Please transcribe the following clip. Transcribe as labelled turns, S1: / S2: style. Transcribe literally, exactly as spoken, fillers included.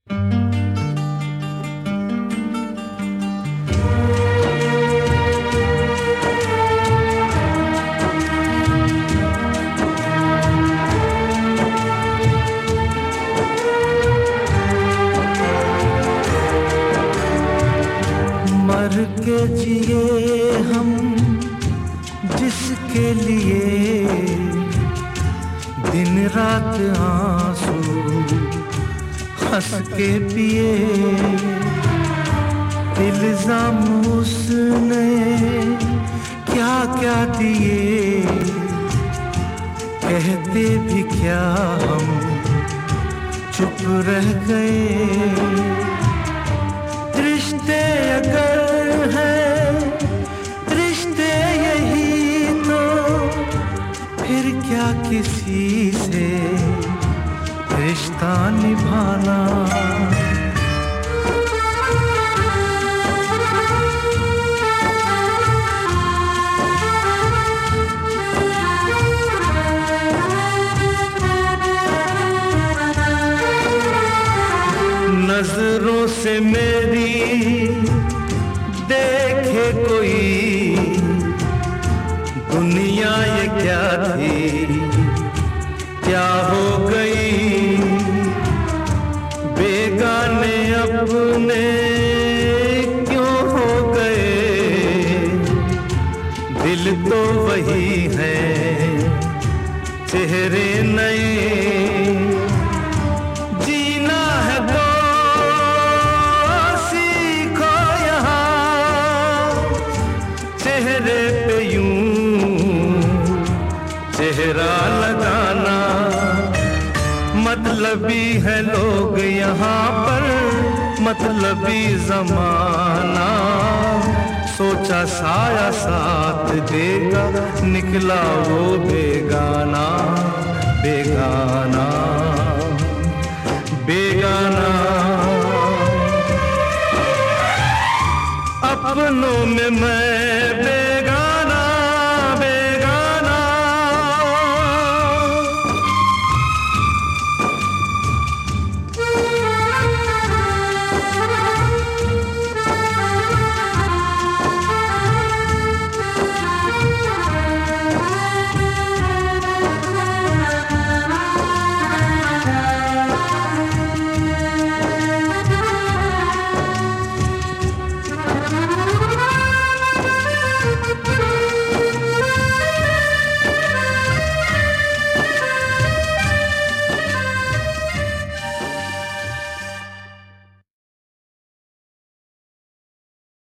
S1: मर के जिए हम जिसके लिए दिन रात आंसू हंस के पिए, इल्जाम उसने क्या क्या दिए, कहते भी क्या हम चुप रह गए। रिश्ते अगर हैं रिश्ते यही तो फिर क्या किसी से रिश्ता निभाना। नजरों से मेरी देखे कोई दुनिया ये क्या थी क्या हो गई, बेगाने अपने क्यों हो गए, दिल तो वही है चेहरे नए। जीना है तो सीखो यहाँ, चेहरे पे यूं चेहरा लगाना। मतलबी है लोग यहाँ पर, मतलबी जमाना, सोचा साया साथ देगा, निकला वो बेगाना बेगाना बेगाना। अपनों में मैं